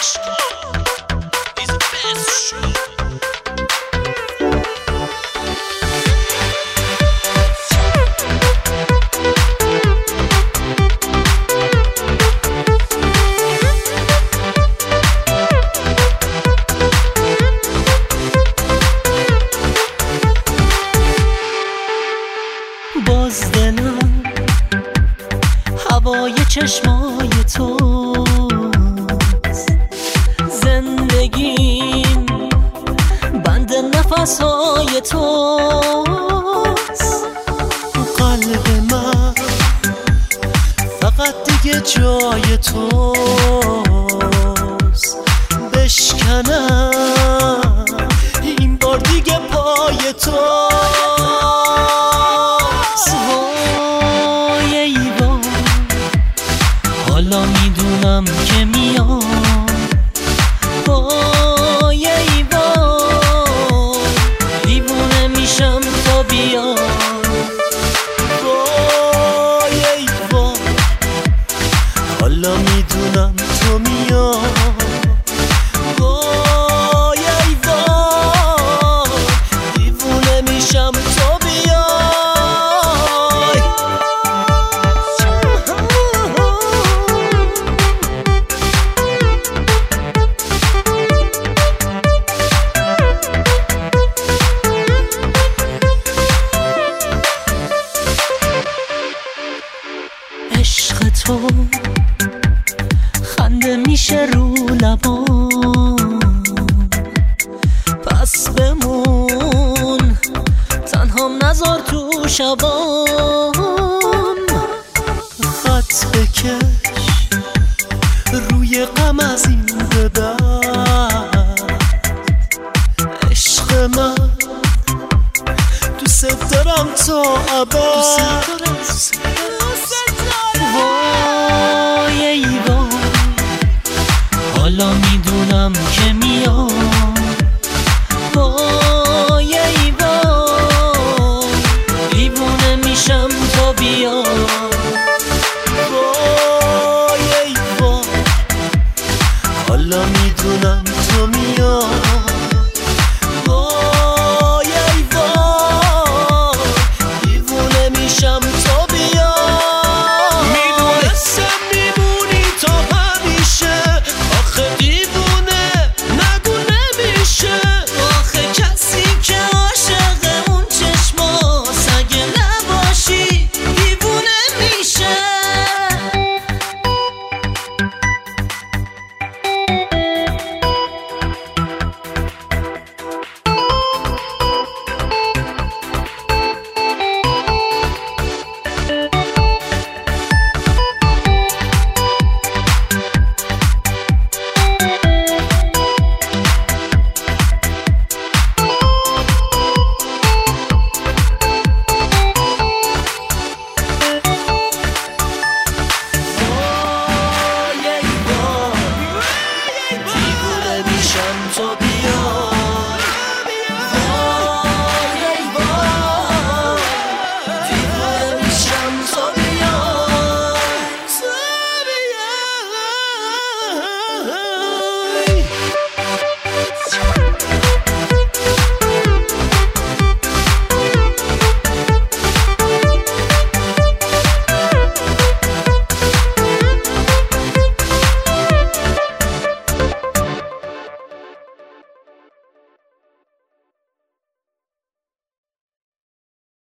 باز دلم هوای چشمای توست، زندگیم بند نفسهای توست. قلب من فقط دیگه جای توست، بشکنم این بار دیگه پای توست. حالا میدونم که میام، وای ای وای دیوونه میشم تا بیام، وای ای وای حالا میدونم تو میام، وای ای وای دیوونه میشم تا بیام. عشق تو خنده میشه رو لبام، پس بمون تنهام نذار تو شبام. خط بکش روی غم از این به بعد، عشق من دوست دارم تا ابد. وای ای وای حالا میدونم که میام،